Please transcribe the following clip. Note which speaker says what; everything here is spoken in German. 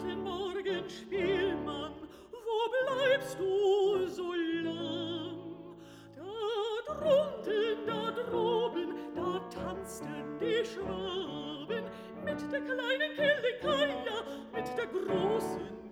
Speaker 1: Guten Morgen, Spielmann, wo bleibst du so lang? Da drunten, da droben, da tanzten die Schwaben mit der kleinen Kellekaia, mit der großen